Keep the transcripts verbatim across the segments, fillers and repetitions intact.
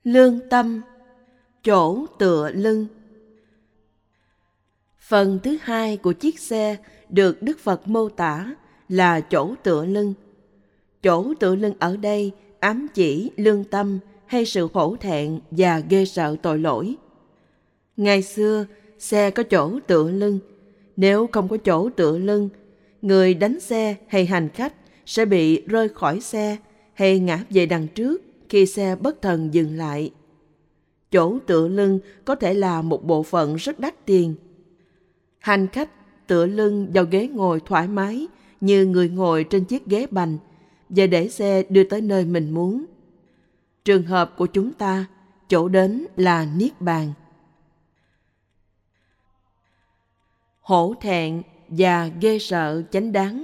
Lương tâm, chỗ tựa lưng. Phần thứ hai của chiếc xe được Đức Phật mô tả là chỗ tựa lưng. Chỗ tựa lưng ở đây ám chỉ lương tâm hay sự hổ thẹn và ghê sợ tội lỗi. Ngày xưa, xe có chỗ tựa lưng. Nếu không có chỗ tựa lưng, người đánh xe hay hành khách sẽ bị rơi khỏi xe hay ngã về đằng trước khi xe bất thần dừng lại. Chỗ tựa lưng có thể là một bộ phận rất đắt tiền. Hành khách tựa lưng vào ghế ngồi thoải mái như người ngồi trên chiếc ghế bành và để xe đưa tới nơi mình muốn. Trường hợp của chúng ta, chỗ đến là Niết Bàn. Hổ thẹn và ghê sợ chánh đáng.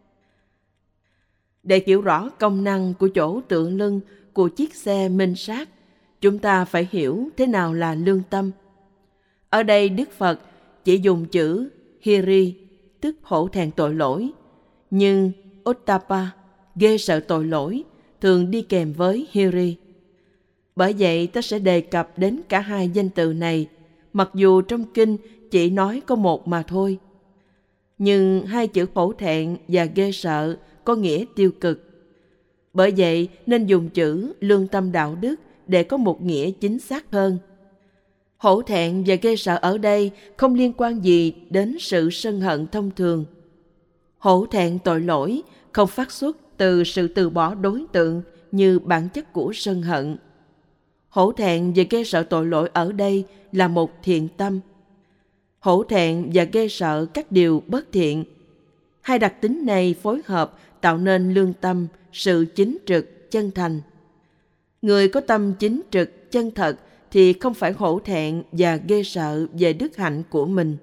Để hiểu rõ công năng của chỗ tựa lưng của chiếc xe minh sát, chúng ta phải hiểu thế nào là lương tâm. Ở đây Đức Phật chỉ dùng chữ hiri, tức hổ thẹn tội lỗi, nhưng ottappa, ghê sợ tội lỗi, thường đi kèm với hiri. Bởi vậy ta sẽ đề cập đến cả hai danh từ này, mặc dù trong kinh chỉ nói có một mà thôi. Nhưng hai chữ hổ thẹn và ghê sợ có nghĩa tiêu cực. Bởi vậy nên dùng chữ lương tâm đạo đức để có một nghĩa chính xác hơn. Hổ thẹn và ghê sợ ở đây không liên quan gì đến sự sân hận thông thường. Hổ thẹn tội lỗi không phát xuất từ sự từ bỏ đối tượng như bản chất của sân hận. Hổ thẹn và ghê sợ tội lỗi ở đây là một thiện tâm. Hổ thẹn và ghê sợ các điều bất thiện. Hai đặc tính này phối hợp tạo nên lương tâm, sự chính trực, chân thành. Người có tâm chính trực, chân thật thì không phải hổ thẹn và ghê sợ về đức hạnh của mình.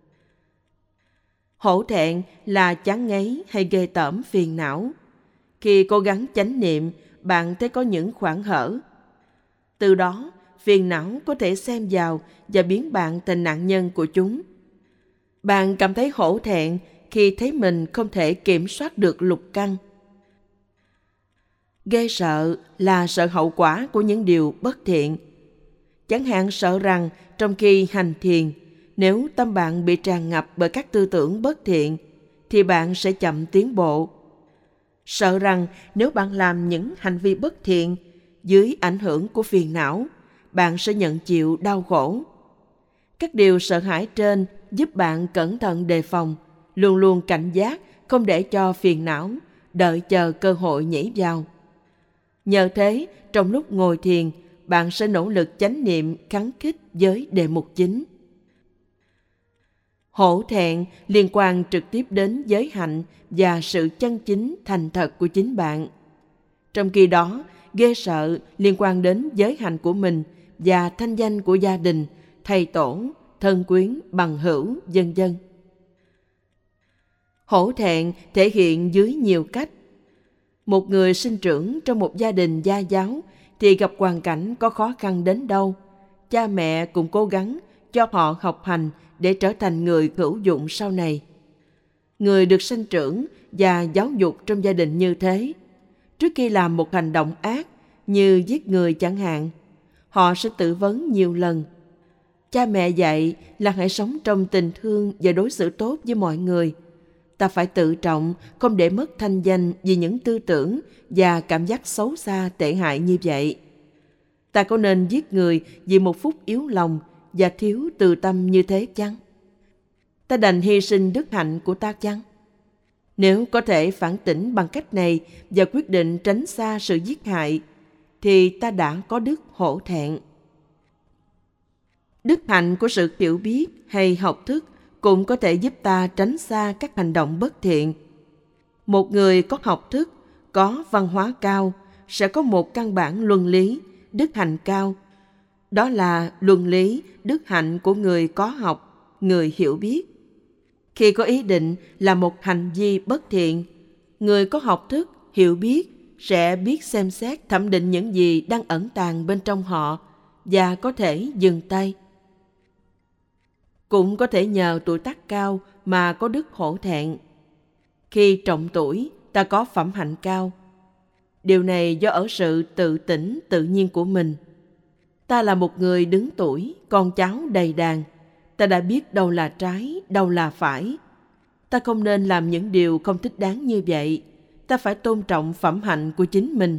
Hổ thẹn là chán ngấy hay ghê tởm phiền não. Khi cố gắng chánh niệm, bạn thấy có những khoảng hở. Từ đó, phiền não có thể xen vào và biến bạn thành nạn nhân của chúng. Bạn cảm thấy hổ thẹn khi thấy mình không thể kiểm soát được lục căn. Ghê sợ là sợ hậu quả của những điều bất thiện. Chẳng hạn sợ rằng trong khi hành thiền, nếu tâm bạn bị tràn ngập bởi các tư tưởng bất thiện, thì bạn sẽ chậm tiến bộ. Sợ rằng nếu bạn làm những hành vi bất thiện, dưới ảnh hưởng của phiền não, bạn sẽ nhận chịu đau khổ. Các điều sợ hãi trên giúp bạn cẩn thận đề phòng, luôn luôn cảnh giác, không để cho phiền não đợi chờ cơ hội nhảy vào. Nhờ thế, trong lúc ngồi thiền, bạn sẽ nỗ lực chánh niệm khắng khích với đề mục chính. Hổ thẹn liên quan trực tiếp đến giới hạnh và sự chân chính thành thật của chính bạn. Trong khi đó, ghê sợ liên quan đến giới hạnh của mình và thanh danh của gia đình, thầy tổ, thân quyến, bằng hữu, vân vân. Hổ thẹn thể hiện dưới nhiều cách. Một người sinh trưởng trong một gia đình gia giáo thì gặp hoàn cảnh có khó khăn đến đâu, cha mẹ cũng cố gắng cho họ học hành để trở thành người hữu dụng sau này. Người được sinh trưởng và giáo dục trong gia đình như thế, trước khi làm một hành động ác như giết người chẳng hạn, họ sẽ tự vấn nhiều lần. Cha mẹ dạy là hãy sống trong tình thương và đối xử tốt với mọi người. Ta phải tự trọng, không để mất thanh danh vì những tư tưởng và cảm giác xấu xa tệ hại như vậy. Ta có nên giết người vì một phút yếu lòng và thiếu từ tâm như thế chăng? Ta đành hy sinh đức hạnh của ta chăng? Nếu có thể phản tỉnh bằng cách này và quyết định tránh xa sự giết hại, thì ta đã có đức hổ thẹn. Đức hạnh của sự hiểu biết hay học thức cũng có thể giúp ta tránh xa các hành động bất thiện. Một người có học thức, có văn hóa cao, sẽ có một căn bản luân lý, đức hạnh cao. Đó là luân lý, đức hạnh của người có học, người hiểu biết. Khi có ý định làm một hành vi bất thiện, người có học thức, hiểu biết sẽ biết xem xét thẩm định những gì đang ẩn tàng bên trong họ và có thể dừng tay. Cũng có thể nhờ tuổi tác cao mà có đức hổ thẹn. Khi trọng tuổi, ta có phẩm hạnh cao. Điều này do ở sự tự tỉnh tự nhiên của mình. Ta là một người đứng tuổi, con cháu đầy đàn. Ta đã biết đâu là trái, đâu là phải. Ta không nên làm những điều không thích đáng như vậy. Ta phải tôn trọng phẩm hạnh của chính mình.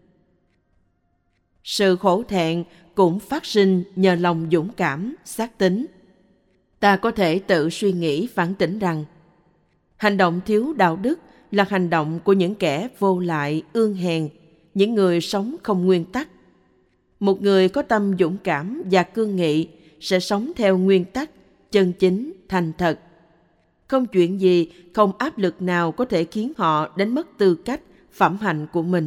Sự khổ thẹn cũng phát sinh nhờ lòng dũng cảm, xác tín. Ta có thể tự suy nghĩ phản tỉnh rằng hành động thiếu đạo đức là hành động của những kẻ vô lại, ương hèn, những người sống không nguyên tắc. Một người có tâm dũng cảm và cương nghị sẽ sống theo nguyên tắc, chân chính, thành thật. Không chuyện gì, không áp lực nào có thể khiến họ đánh mất tư cách, phẩm hạnh của mình.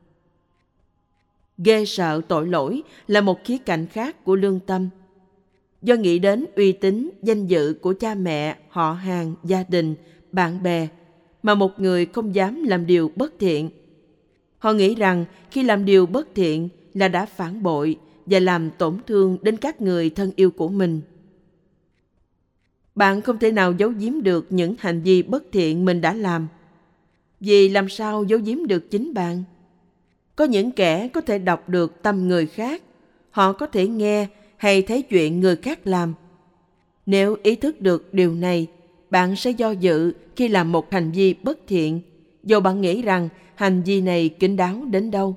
Ghê sợ tội lỗi là một khía cạnh khác của lương tâm. Do nghĩ đến uy tín, danh dự của cha mẹ, họ hàng, gia đình, bạn bè, mà một người không dám làm điều bất thiện. Họ nghĩ rằng khi làm điều bất thiện là đã phản bội và làm tổn thương đến các người thân yêu của mình. Bạn không thể nào giấu giếm được những hành vi bất thiện mình đã làm. Vì làm sao giấu giếm được chính bạn? Có những kẻ có thể đọc được tâm người khác. Họ có thể nghe hay thấy chuyện người khác làm. Nếu ý thức được điều này, bạn sẽ do dự khi làm một hành vi bất thiện, dù bạn nghĩ rằng hành vi này kín đáo đến đâu.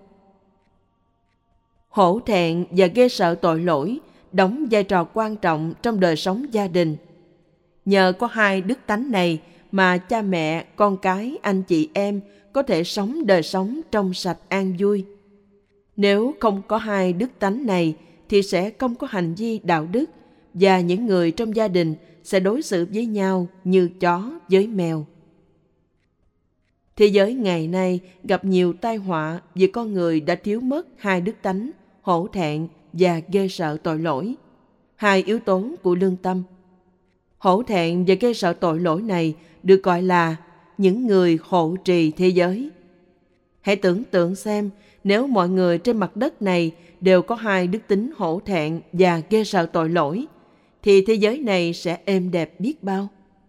Hổ thẹn và ghê sợ tội lỗi đóng vai trò quan trọng trong đời sống gia đình. Nhờ có hai đức tánh này mà cha mẹ, con cái, anh chị em có thể sống đời sống trong sạch an vui. Nếu không có hai đức tánh này thì sẽ không có hành vi đạo đức và những người trong gia đình sẽ đối xử với nhau như chó với mèo. Thế giới ngày nay gặp nhiều tai họa vì con người đã thiếu mất hai đức tánh, hổ thẹn và ghê sợ tội lỗi, hai yếu tố của lương tâm. Hổ thẹn và ghê sợ tội lỗi này được gọi là những người hộ trì thế giới. Hãy tưởng tượng xem, nếu mọi người trên mặt đất này đều có hai đức tính hổ thẹn và ghê sợ tội lỗi, thì thế giới này sẽ êm đẹp biết bao.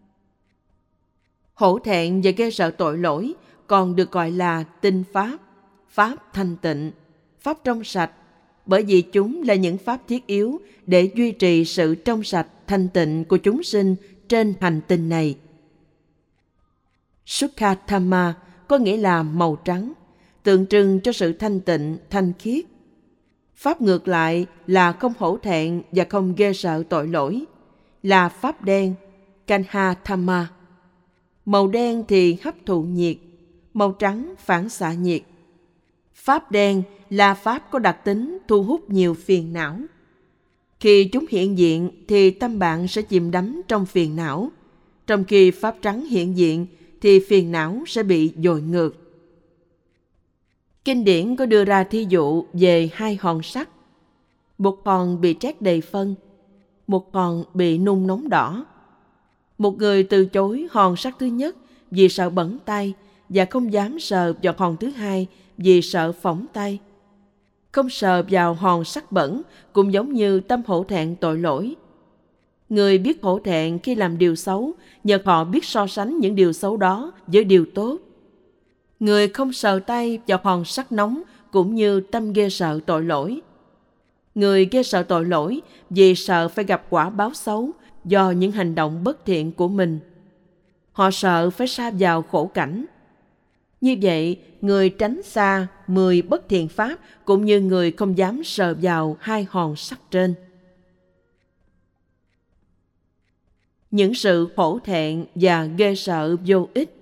Hổ thẹn và ghê sợ tội lỗi còn được gọi là tinh pháp, pháp thanh tịnh, pháp trong sạch, bởi vì chúng là những pháp thiết yếu để duy trì sự trong sạch thanh tịnh của chúng sinh trên hành tinh này. Sukhatama có nghĩa là màu trắng, tượng trưng cho sự thanh tịnh, thanh khiết. Pháp ngược lại là không hổ thẹn và không ghê sợ tội lỗi, là pháp đen, Kanhatama. Màu đen thì hấp thụ nhiệt, màu trắng phản xạ nhiệt. Pháp đen là pháp có đặc tính thu hút nhiều phiền não. Khi chúng hiện diện thì tâm bạn sẽ chìm đắm trong phiền não, trong khi pháp trắng hiện diện thì phiền não sẽ bị dội ngược. Kinh điển có đưa ra thí dụ về hai hòn sắt. Một hòn bị trét đầy phân, một hòn bị nung nóng đỏ. Một người từ chối hòn sắt thứ nhất vì sợ bẩn tay và không dám sờ vào hòn thứ hai vì sợ phỏng tay. Không sờ vào hòn sắt bẩn cũng giống như tâm hổ thẹn tội lỗi. Người biết hổ thẹn khi làm điều xấu nhờ họ biết so sánh những điều xấu đó với điều tốt. Người không sờ tay vào hòn sắt nóng cũng như tâm ghê sợ tội lỗi. Người ghê sợ tội lỗi vì sợ phải gặp quả báo xấu do những hành động bất thiện của mình. Họ sợ phải sa vào khổ cảnh. Như vậy, người tránh xa mười bất thiện pháp cũng như người không dám sờ vào hai hòn sắt trên. Những sự hổ thẹn và ghê sợ vô ích.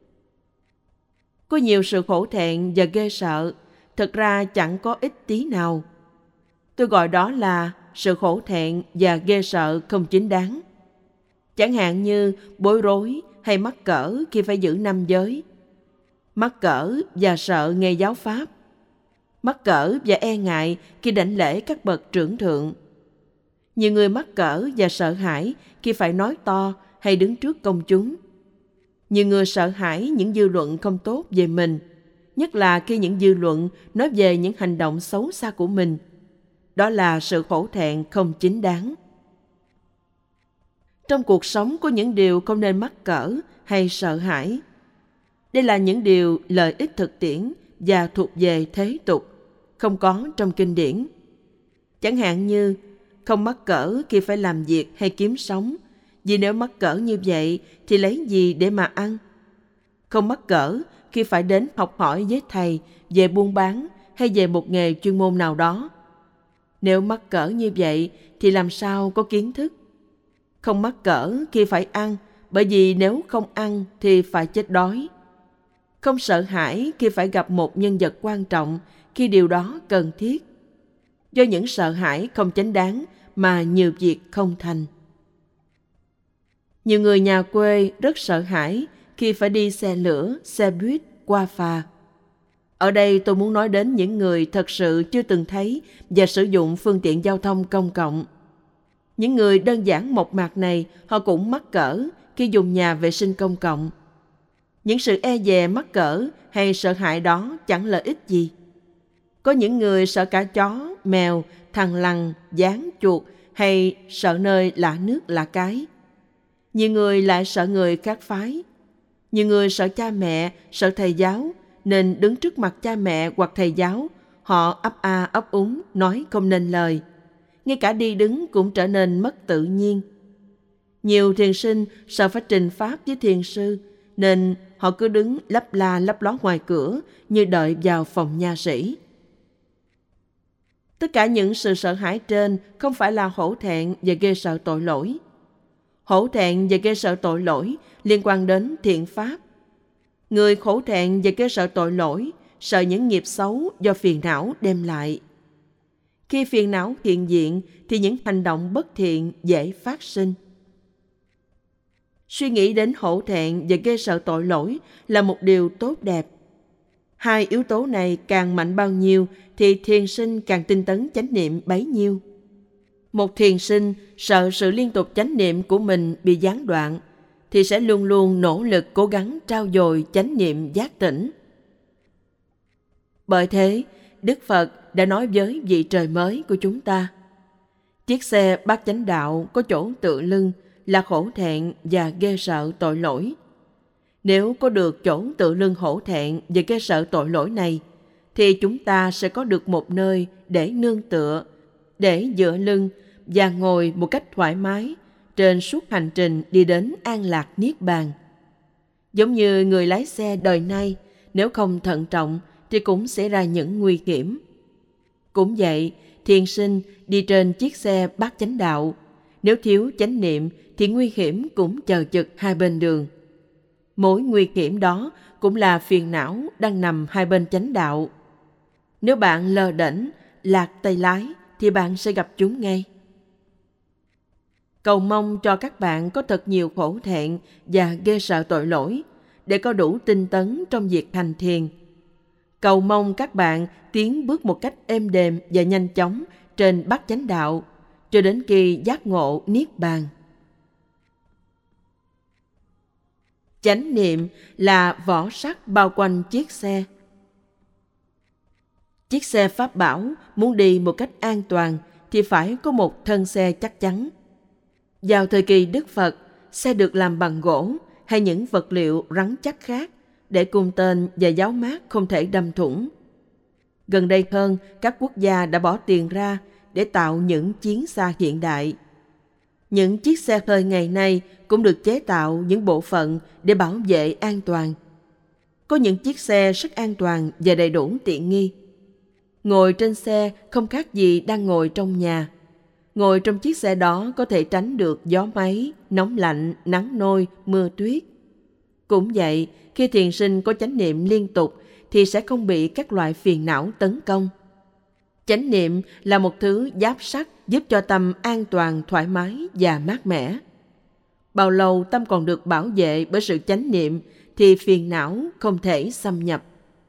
Có nhiều sự hổ thẹn và ghê sợ, thật ra chẳng có ích tí nào. Tôi gọi đó là sự hổ thẹn và ghê sợ không chính đáng. Chẳng hạn như bối rối hay mắc cỡ khi phải giữ năm giới, mắc cỡ và sợ nghe giáo pháp, mắc cỡ và e ngại khi đảnh lễ các bậc trưởng thượng. Nhiều người mắc cỡ và sợ hãi khi phải nói to hay đứng trước công chúng. Nhiều người sợ hãi những dư luận không tốt về mình, nhất là khi những dư luận nói về những hành động xấu xa của mình. Đó là sự hổ thẹn không chính đáng. Trong cuộc sống có những điều không nên mắc cỡ hay sợ hãi. Đây là những điều lợi ích thực tiễn và thuộc về thế tục, không có trong kinh điển. Chẳng hạn như không mắc cỡ khi phải làm việc hay kiếm sống, vì nếu mắc cỡ như vậy thì lấy gì để mà ăn? Không mắc cỡ khi phải đến học hỏi với thầy về buôn bán hay về một nghề chuyên môn nào đó. Nếu mắc cỡ như vậy thì làm sao có kiến thức? Không mắc cỡ khi phải ăn, bởi vì nếu không ăn thì phải chết đói. Không sợ hãi khi phải gặp một nhân vật quan trọng khi điều đó cần thiết. Do những sợ hãi không chính đáng mà nhiều việc không thành. Nhiều người nhà quê rất sợ hãi khi phải đi xe lửa, xe buýt, qua phà. Ở đây tôi muốn nói đến những người thật sự chưa từng thấy và sử dụng phương tiện giao thông công cộng. Những người đơn giản mộc mạc này, họ cũng mắc cỡ khi dùng nhà vệ sinh công cộng. Những sự e dè mắc cỡ hay sợ hãi đó chẳng lợi ích gì. Có những người sợ cả chó, mèo, thằn lằn, gián chuột hay sợ nơi lạ nước lạ cái. Nhiều người lại sợ người khác phái. Nhiều người sợ cha mẹ, sợ thầy giáo, nên đứng trước mặt cha mẹ hoặc thầy giáo, họ ấp a ấp úng, nói không nên lời. Ngay cả đi đứng cũng trở nên mất tự nhiên. Nhiều thiền sinh sợ phải trình pháp với thiền sư, nên họ cứ đứng lấp la lấp ló ngoài cửa như đợi vào phòng nha sĩ. Tất cả những sự sợ hãi trên không phải là hổ thẹn và ghê sợ tội lỗi. Hổ thẹn và ghê sợ tội lỗi liên quan đến thiện pháp. Người hổ thẹn và ghê sợ tội lỗi sợ những nghiệp xấu do phiền não đem lại. Khi phiền não hiện diện thì những hành động bất thiện dễ phát sinh. Suy nghĩ đến hổ thẹn và ghê sợ tội lỗi là một điều tốt đẹp. Hai yếu tố này càng mạnh bao nhiêu thì thiền sinh càng tinh tấn chánh niệm bấy nhiêu. Một thiền sinh sợ sự liên tục chánh niệm của mình bị gián đoạn thì sẽ luôn luôn nỗ lực cố gắng trau dồi chánh niệm giác tỉnh. Bởi thế, Đức Phật đã nói với vị trời mới của chúng ta: chiếc xe bát chánh đạo có chỗ tựa lưng là hổ thẹn và ghê sợ tội lỗi. Nếu có được chỗ tựa lưng hổ thẹn và ghê sợ tội lỗi này, thì chúng ta sẽ có được một nơi để nương tựa, để dựa lưng và ngồi một cách thoải mái trên suốt hành trình đi đến an lạc niết bàn. Giống như người lái xe đời nay, nếu không thận trọng thì cũng xảy ra những nguy hiểm. Cũng vậy, thiền sinh đi trên chiếc xe bát chánh đạo, nếu thiếu chánh niệm thì nguy hiểm cũng chờ chực hai bên đường. Mỗi nguy hiểm đó cũng là phiền não đang nằm hai bên chánh đạo. Nếu bạn lơ đễnh, lạc tay lái thì bạn sẽ gặp chúng ngay. Cầu mong cho các bạn có thật nhiều khổ thẹn và ghê sợ tội lỗi để có đủ tinh tấn trong việc hành thiền. Cầu mong các bạn tiến bước một cách êm đềm và nhanh chóng trên bát chánh đạo cho đến khi giác ngộ niết bàn. Chánh niệm là vỏ sắt bao quanh chiếc xe. Chiếc xe pháp bảo muốn đi một cách an toàn thì phải có một thân xe chắc chắn. Vào thời kỳ Đức Phật, xe được làm bằng gỗ hay những vật liệu rắn chắc khác để cung tên và giáo mát không thể đâm thủng. Gần đây hơn, các quốc gia đã bỏ tiền ra để tạo những chiến xa hiện đại. Những chiếc xe hơi ngày nay cũng được chế tạo những bộ phận để bảo vệ an toàn. Có những chiếc xe rất an toàn và đầy đủ tiện nghi. Ngồi trên xe không khác gì đang ngồi trong nhà. Ngồi trong chiếc xe đó có thể tránh được gió máy, nóng lạnh, nắng nôi, mưa tuyết. Cũng vậy, khi thiền sinh có chánh niệm liên tục thì sẽ không bị các loại phiền não tấn công. Chánh niệm là một thứ giáp sắt giúp cho tâm an toàn, thoải mái và mát mẻ. Bao lâu tâm còn được bảo vệ bởi sự chánh niệm thì phiền não không thể xâm nhập.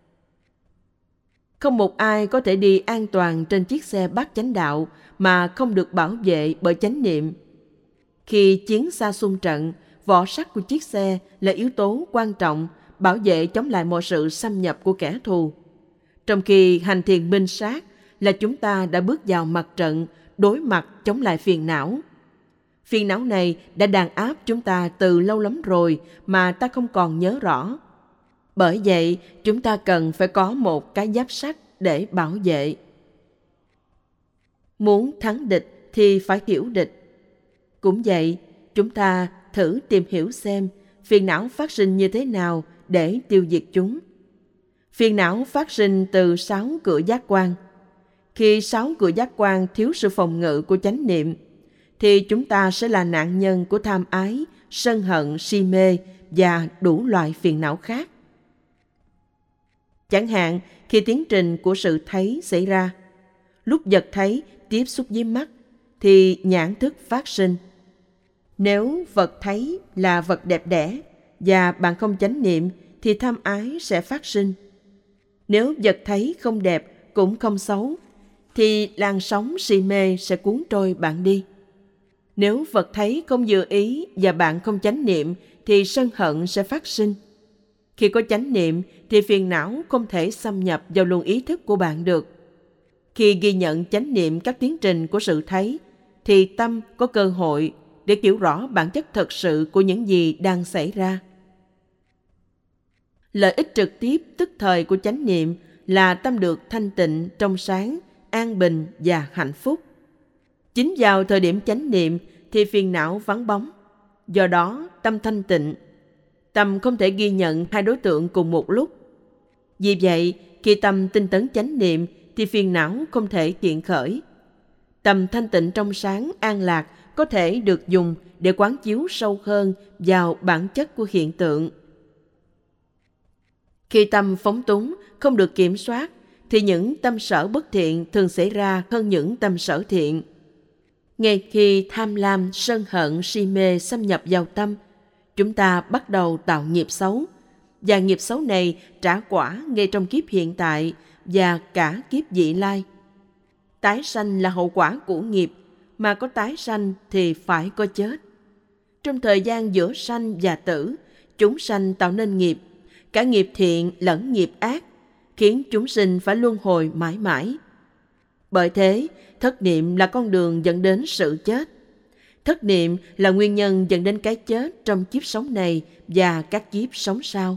Không một ai có thể đi an toàn trên chiếc xe bát chánh đạo mà không được bảo vệ bởi chánh niệm. Khi chiến xa xung trận, vỏ sắt của chiếc xe là yếu tố quan trọng bảo vệ chống lại mọi sự xâm nhập của kẻ thù. Trong khi hành thiền minh sát là chúng ta đã bước vào mặt trận đối mặt chống lại phiền não. Phiền não này đã đàn áp chúng ta từ lâu lắm rồi mà ta không còn nhớ rõ. Bởi vậy, chúng ta cần phải có một cái giáp sắt để bảo vệ. Muốn thắng địch thì phải hiểu địch. Cũng vậy, chúng ta thử tìm hiểu xem phiền não phát sinh như thế nào để tiêu diệt chúng. Phiền não phát sinh từ sáu cửa giác quan. Khi sáu cửa giác quan thiếu sự phòng ngự của chánh niệm, thì chúng ta sẽ là nạn nhân của tham ái, sân hận, si mê và đủ loại phiền não khác. Chẳng hạn, khi tiến trình của sự thấy xảy ra, lúc vật thấy tiếp xúc với mắt, thì nhãn thức phát sinh. Nếu vật thấy là vật đẹp đẽ và bạn không chánh niệm, thì tham ái sẽ phát sinh. Nếu vật thấy không đẹp cũng không xấu, thì làn sóng si mê sẽ cuốn trôi bạn đi. Nếu vật thấy không vừa ý và bạn không chánh niệm, thì sân hận sẽ phát sinh. Khi có chánh niệm thì phiền não không thể xâm nhập vào luồng ý thức của bạn được. Khi ghi nhận chánh niệm các tiến trình của sự thấy, thì tâm có cơ hội để hiểu rõ bản chất thật sự của những gì đang xảy ra. Lợi ích trực tiếp tức thời của chánh niệm là tâm được thanh tịnh, trong sáng, an bình và hạnh phúc. Chính vào thời điểm chánh niệm thì phiền não vắng bóng. Do đó, tâm thanh tịnh. Tâm không thể ghi nhận hai đối tượng cùng một lúc. Vì vậy, khi tâm tinh tấn chánh niệm thì phiền não không thể hiện khởi. Tâm thanh tịnh trong sáng, an lạc có thể được dùng để quán chiếu sâu hơn vào bản chất của hiện tượng. Khi tâm phóng túng, không được kiểm soát, thì những tâm sở bất thiện thường xảy ra hơn những tâm sở thiện. Ngay khi tham lam, sân hận, si mê xâm nhập vào tâm, chúng ta bắt đầu tạo nghiệp xấu, và nghiệp xấu này trả quả ngay trong kiếp hiện tại và cả kiếp vị lai. Tái sanh là hậu quả của nghiệp, mà có tái sanh thì phải có chết. Trong thời gian giữa sanh và tử, chúng sanh tạo nên nghiệp, cả nghiệp thiện lẫn nghiệp ác, khiến chúng sinh phải luân hồi mãi mãi. Bởi thế, thất niệm là con đường dẫn đến sự chết. Thất niệm là nguyên nhân dẫn đến cái chết trong kiếp sống này và các kiếp sống sau.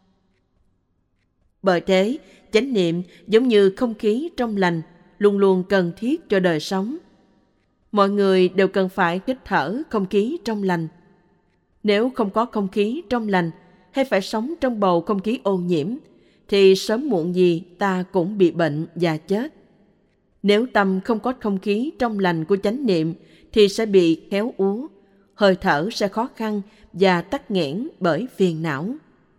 Bởi thế, chánh niệm giống như không khí trong lành, luôn luôn cần thiết cho đời sống. Mọi người đều cần phải hít thở không khí trong lành. Nếu không có không khí trong lành, hay phải sống trong bầu không khí ô nhiễm, thì sớm muộn gì ta cũng bị bệnh và chết. Nếu tâm không có không khí trong lành của chánh niệm, thì sẽ bị héo úa, hơi thở sẽ khó khăn và tắc nghẽn bởi phiền não.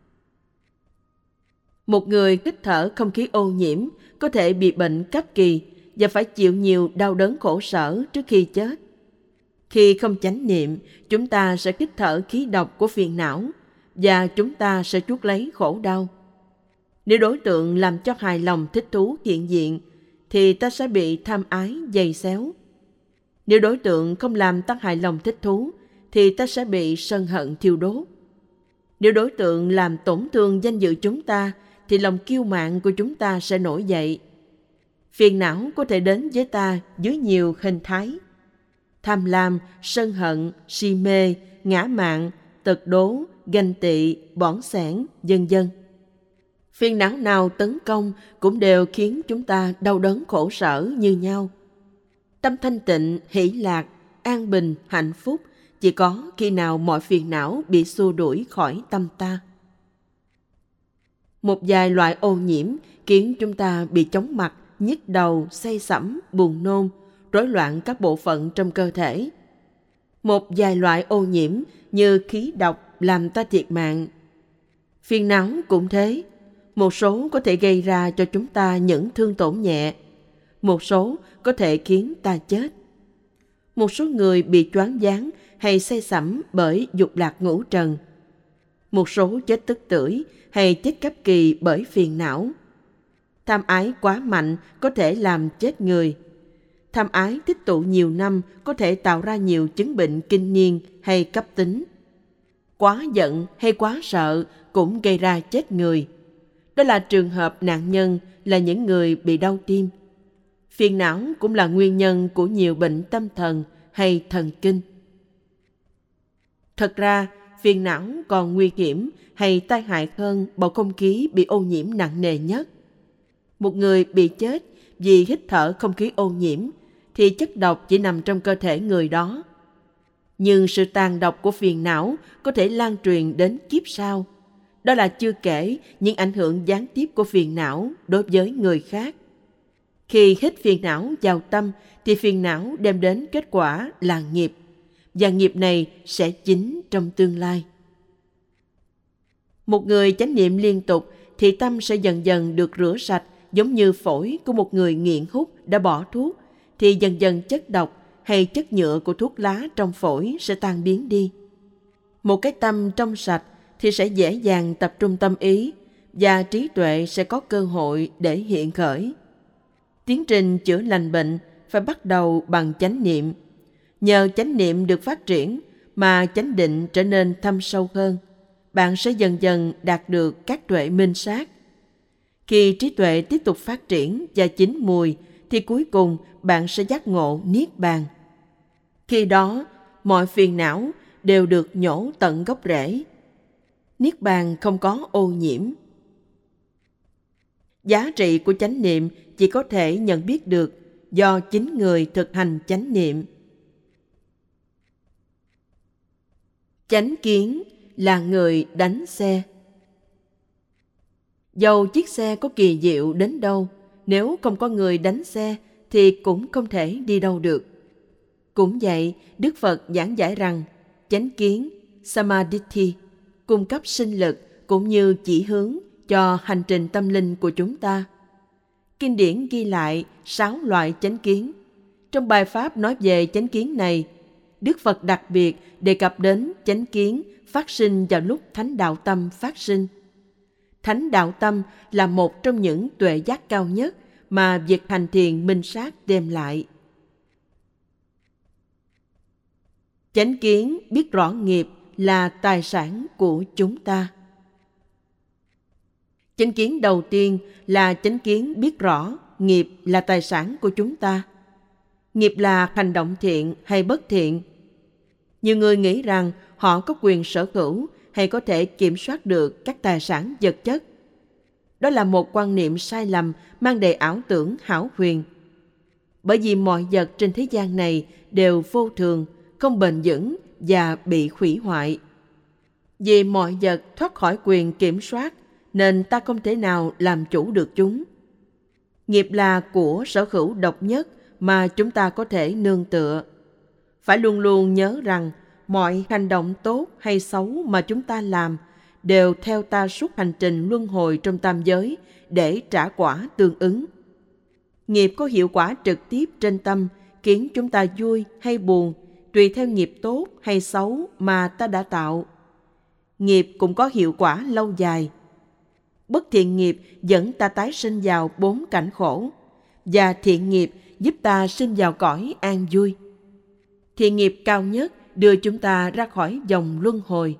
Một người hít thở không khí ô nhiễm có thể bị bệnh cấp kỳ và phải chịu nhiều đau đớn khổ sở trước khi chết. Khi không chánh niệm, chúng ta sẽ hít thở khí độc của phiền não và chúng ta sẽ chuốc lấy khổ đau. Nếu đối tượng làm cho hài lòng thích thú hiện diện, thì ta sẽ bị tham ái dày xéo. Nếu đối tượng không làm ta hài lòng thích thú, thì ta sẽ bị sân hận thiêu đốt. Nếu đối tượng làm tổn thương danh dự chúng ta, thì lòng kiêu mạn của chúng ta sẽ nổi dậy. Phiền não có thể đến với ta dưới nhiều hình thái: tham lam, sân hận, si mê, ngã mạn, tật đố, ganh tị, bỏng sẻn, vân vân. Phiền não nào tấn công cũng đều khiến chúng ta đau đớn khổ sở như nhau. Tâm thanh tịnh, hỷ lạc, an bình, hạnh phúc chỉ có khi nào mọi phiền não bị xua đuổi khỏi tâm ta. Một vài loại ô nhiễm khiến chúng ta bị chóng mặt, nhức đầu, say sẩm, buồn nôn, rối loạn các bộ phận trong cơ thể. Một vài loại ô nhiễm như khí độc làm ta thiệt mạng. Phiền não cũng thế. Một số có thể gây ra cho chúng ta những thương tổn nhẹ. Một số có thể khiến ta chết. Một số người bị choáng váng hay say sẩm bởi dục lạc ngũ trần. Một số chết tức tưởi hay chết cấp kỳ bởi phiền não. Tham ái quá mạnh có thể làm chết người. Tham ái tích tụ nhiều năm có thể tạo ra nhiều chứng bệnh kinh niên hay cấp tính. Quá giận hay quá sợ cũng gây ra chết người. Đó là trường hợp nạn nhân là những người bị đau tim. Phiền não cũng là nguyên nhân của nhiều bệnh tâm thần hay thần kinh. Thật ra, phiền não còn nguy hiểm hay tai hại hơn bầu không khí bị ô nhiễm nặng nề nhất. Một người bị chết vì hít thở không khí ô nhiễm thì chất độc chỉ nằm trong cơ thể người đó. Nhưng sự tàn độc của phiền não có thể lan truyền đến kiếp sau. Đó là chưa kể những ảnh hưởng gián tiếp của phiền não đối với người khác. Khi hít phiền não vào tâm thì phiền não đem đến kết quả là nghiệp, và nghiệp này sẽ chính trong tương lai. Một người chánh niệm liên tục thì tâm sẽ dần dần được rửa sạch, giống như phổi của một người nghiện hút đã bỏ thuốc, thì dần dần chất độc hay chất nhựa của thuốc lá trong phổi sẽ tan biến đi. Một cái tâm trong sạch thì sẽ dễ dàng tập trung tâm ý, và trí tuệ sẽ có cơ hội để hiện khởi. Tiến trình chữa lành bệnh phải bắt đầu bằng chánh niệm. Nhờ chánh niệm được phát triển mà chánh định trở nên thâm sâu hơn, bạn sẽ dần dần đạt được các tuệ minh sát. Khi trí tuệ tiếp tục phát triển và chín mùi, thì cuối cùng bạn sẽ giác ngộ niết bàn. Khi đó, mọi phiền não đều được nhổ tận gốc rễ. Niết bàn không có ô nhiễm. Giá trị của chánh niệm chỉ có thể nhận biết được do chính người thực hành chánh niệm. Chánh kiến là người đánh xe. Dầu chiếc xe có kỳ diệu đến đâu, nếu không có người đánh xe thì cũng không thể đi đâu được. Cũng vậy, Đức Phật giảng giải rằng chánh kiến, samadhi, cung cấp sinh lực cũng như chỉ hướng cho hành trình tâm linh của chúng ta. Kinh điển ghi lại sáu loại chánh kiến. Trong bài pháp nói về chánh kiến này, Đức Phật đặc biệt đề cập đến chánh kiến phát sinh vào lúc thánh đạo tâm phát sinh. Thánh đạo tâm là một trong những tuệ giác cao nhất mà việc hành thiền minh sát đem lại. Chánh kiến biết rõ nghiệp là tài sản của chúng ta. Chánh kiến đầu tiên là chánh kiến biết rõ nghiệp là tài sản của chúng ta. Nghiệp là hành động thiện hay bất thiện. Nhiều người nghĩ rằng họ có quyền sở hữu hay có thể kiểm soát được các tài sản vật chất. Đó là một quan niệm sai lầm mang đầy ảo tưởng hão huyền. Bởi vì mọi vật trên thế gian này đều vô thường, không bền vững và bị hủy hoại. Vì mọi vật thoát khỏi quyền kiểm soát nên ta không thể nào làm chủ được chúng. Nghiệp là của sở hữu độc nhất mà chúng ta có thể nương tựa. Phải luôn luôn nhớ rằng mọi hành động tốt hay xấu mà chúng ta làm đều theo ta suốt hành trình luân hồi trong tam giới để trả quả tương ứng. Nghiệp có hiệu quả trực tiếp trên tâm, khiến chúng ta vui hay buồn, tùy theo nghiệp tốt hay xấu mà ta đã tạo. Nghiệp cũng có hiệu quả lâu dài. Bất thiện nghiệp dẫn ta tái sinh vào bốn cảnh khổ, và thiện nghiệp giúp ta sinh vào cõi an vui. Thiện nghiệp cao nhất đưa chúng ta ra khỏi vòng luân hồi.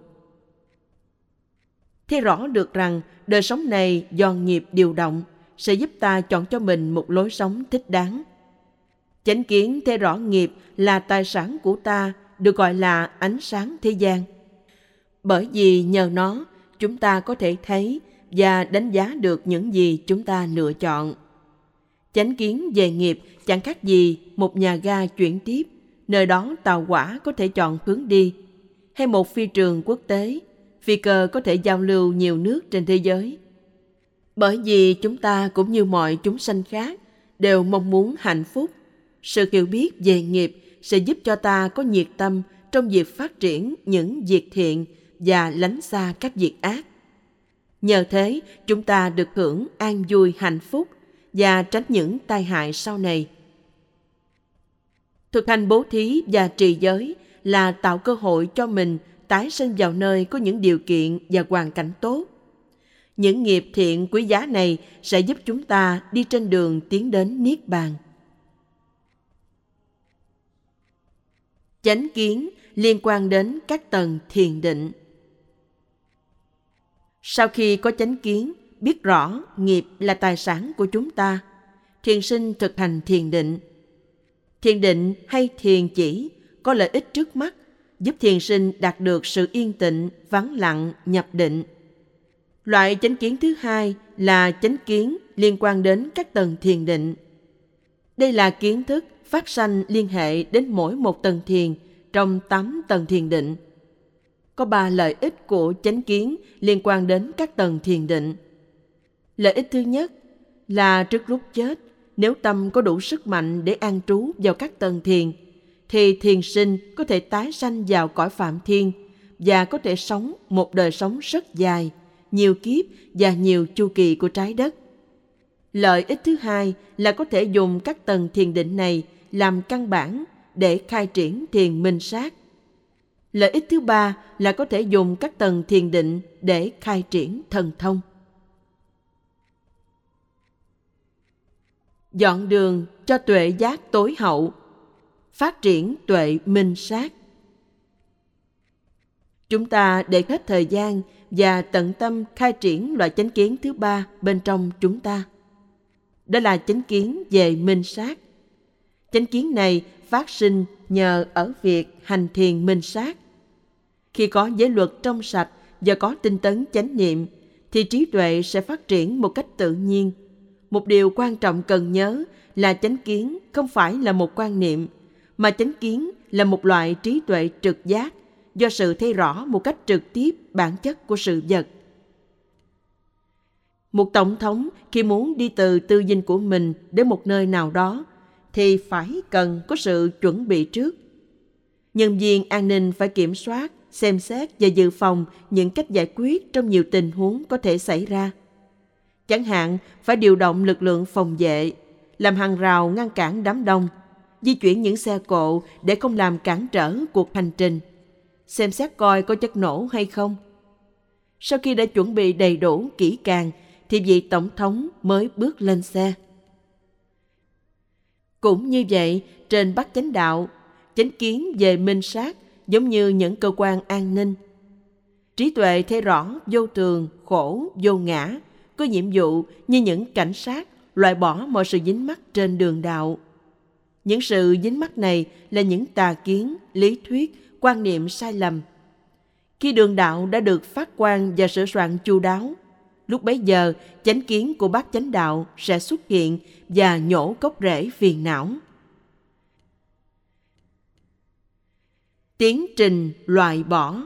Thấy rõ được rằng đời sống này do nghiệp điều động sẽ giúp ta chọn cho mình một lối sống thích đáng. Chánh kiến thấy rõ nghiệp là tài sản của ta được gọi là ánh sáng thế gian. Bởi vì nhờ nó, chúng ta có thể thấy và đánh giá được những gì chúng ta lựa chọn. Chánh kiến về nghiệp chẳng khác gì một nhà ga chuyển tiếp, nơi đó tàu hỏa có thể chọn hướng đi, hay một phi trường quốc tế, phi cơ có thể giao lưu nhiều nước trên thế giới. Bởi vì chúng ta cũng như mọi chúng sanh khác đều mong muốn hạnh phúc, sự hiểu biết về nghiệp sẽ giúp cho ta có nhiệt tâm trong việc phát triển những việc thiện và lánh xa các việc ác. Nhờ thế, chúng ta được hưởng an vui hạnh phúc và tránh những tai hại sau này. Thực hành bố thí và trì giới là tạo cơ hội cho mình tái sinh vào nơi có những điều kiện và hoàn cảnh tốt. Những nghiệp thiện quý giá này sẽ giúp chúng ta đi trên đường tiến đến Niết Bàn. Chánh kiến liên quan đến các tầng thiền định. Sau khi có chánh kiến, biết rõ nghiệp là tài sản của chúng ta, thiền sinh thực hành thiền định. Thiền định hay thiền chỉ có lợi ích trước mắt, giúp thiền sinh đạt được sự yên tĩnh, vắng lặng, nhập định. Loại chánh kiến thứ hai là chánh kiến liên quan đến các tầng thiền định. Đây là kiến thức phát sanh liên hệ đến mỗi một tầng thiền trong tám tầng thiền định. Có ba lợi ích của chánh kiến liên quan đến các tầng thiền định. Lợi ích thứ nhất là trước lúc chết, nếu tâm có đủ sức mạnh để an trú vào các tầng thiền, thì thiền sinh có thể tái sanh vào cõi Phạm Thiên và có thể sống một đời sống rất dài, nhiều kiếp và nhiều chu kỳ của trái đất. Lợi ích thứ hai là có thể dùng các tầng thiền định này làm căn bản để khai triển thiền minh sát. Lợi ích thứ ba là có thể dùng các tầng thiền định để khai triển thần thông. Dọn đường cho tuệ giác tối hậu, phát triển tuệ minh sát. Chúng ta để hết thời gian và tận tâm khai triển loại chánh kiến thứ ba bên trong chúng ta. Đó là chánh kiến về minh sát. Chánh kiến này phát sinh nhờ ở việc hành thiền minh sát. Khi có giới luật trong sạch và có tinh tấn chánh niệm, thì trí tuệ sẽ phát triển một cách tự nhiên. Một điều quan trọng cần nhớ là chánh kiến không phải là một quan niệm, mà chánh kiến là một loại trí tuệ trực giác do sự thấy rõ một cách trực tiếp bản chất của sự vật. Một tổng thống khi muốn đi từ tư dinh của mình đến một nơi nào đó thì phải cần có sự chuẩn bị trước. Nhân viên an ninh phải kiểm soát, xem xét và dự phòng những cách giải quyết trong nhiều tình huống có thể xảy ra. Chẳng hạn phải điều động lực lượng phòng vệ, làm hàng rào ngăn cản đám đông, di chuyển những xe cộ để không làm cản trở cuộc hành trình, xem xét coi có chất nổ hay không. Sau khi đã chuẩn bị đầy đủ kỹ càng thì vị tổng thống mới bước lên xe. Cũng như vậy, trên bát chánh đạo, chánh kiến về minh sát giống như những cơ quan an ninh. Trí tuệ thấy rõ vô thường, khổ, vô ngã, có nhiệm vụ như những cảnh sát loại bỏ mọi sự dính mắc trên đường đạo. Những sự dính mắc này là những tà kiến, lý thuyết, quan niệm sai lầm. Khi đường đạo đã được phát quang và sửa soạn chu đáo, lúc bấy giờ chánh kiến của bát chánh đạo sẽ xuất hiện và nhổ gốc rễ phiền não. Tiến trình loại bỏ.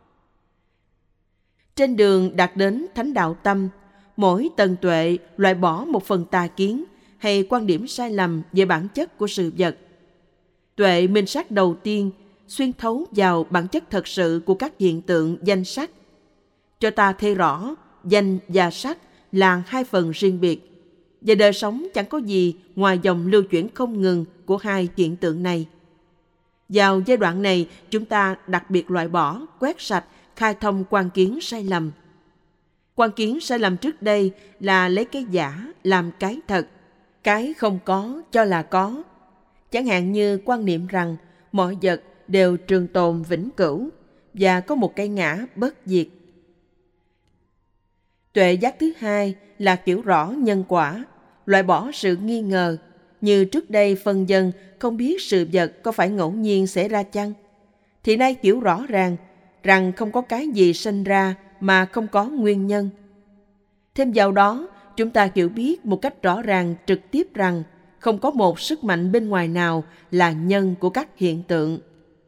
Trên đường đạt đến thánh đạo tâm, mỗi tầng tuệ loại bỏ một phần tà kiến hay quan điểm sai lầm về bản chất của sự vật. Tuệ minh sát đầu tiên xuyên thấu vào bản chất thật sự của các hiện tượng danh sắc, cho ta thấy rõ danh và sắc là hai phần riêng biệt, và đời sống chẳng có gì ngoài dòng lưu chuyển không ngừng của hai hiện tượng này. Vào giai đoạn này, chúng ta đặc biệt loại bỏ, quét sạch, khai thông quan kiến sai lầm. Quan kiến sai lầm trước đây là lấy cái giả làm cái thật, cái không có cho là có. Chẳng hạn như quan niệm rằng mọi vật đều trường tồn vĩnh cửu và có một cái ngã bất diệt. Tuệ giác thứ hai là hiểu rõ nhân quả, loại bỏ sự nghi ngờ, như trước đây phân dân không biết sự vật có phải ngẫu nhiên xảy ra chăng, thì nay hiểu rõ ràng rằng không có cái gì sinh ra mà không có nguyên nhân. Thêm vào đó, chúng ta hiểu biết một cách rõ ràng trực tiếp rằng không có một sức mạnh bên ngoài nào là nhân của các hiện tượng.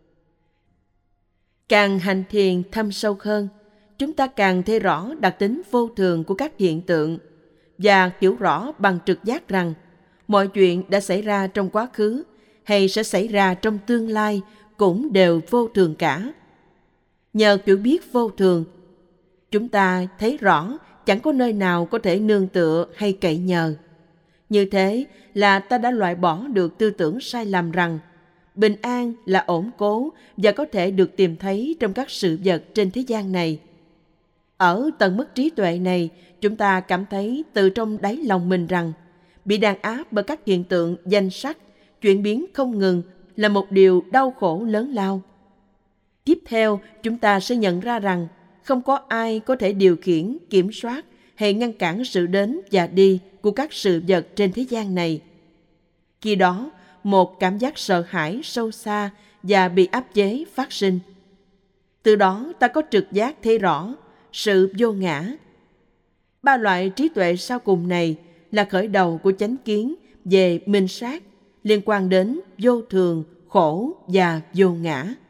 Càng hành thiền thâm sâu hơn, chúng ta càng thấy rõ đặc tính vô thường của các hiện tượng và hiểu rõ bằng trực giác rằng mọi chuyện đã xảy ra trong quá khứ hay sẽ xảy ra trong tương lai cũng đều vô thường cả. Nhờ hiểu biết vô thường, chúng ta thấy rõ chẳng có nơi nào có thể nương tựa hay cậy nhờ. Như thế là ta đã loại bỏ được tư tưởng sai lầm rằng bình an là ổn cố và có thể được tìm thấy trong các sự vật trên thế gian này. Ở tầng mức trí tuệ này, chúng ta cảm thấy từ trong đáy lòng mình rằng bị đàn áp bởi các hiện tượng danh sắc, chuyển biến không ngừng là một điều đau khổ lớn lao. Tiếp theo, chúng ta sẽ nhận ra rằng không có ai có thể điều khiển, kiểm soát hay ngăn cản sự đến và đi của các sự vật trên thế gian này. Khi đó, một cảm giác sợ hãi sâu xa và bị áp chế phát sinh. Từ đó ta có trực giác thấy rõ sự vô ngã. Ba loại trí tuệ sau cùng này là khởi đầu của chánh kiến về minh sát liên quan đến vô thường, khổ và vô ngã.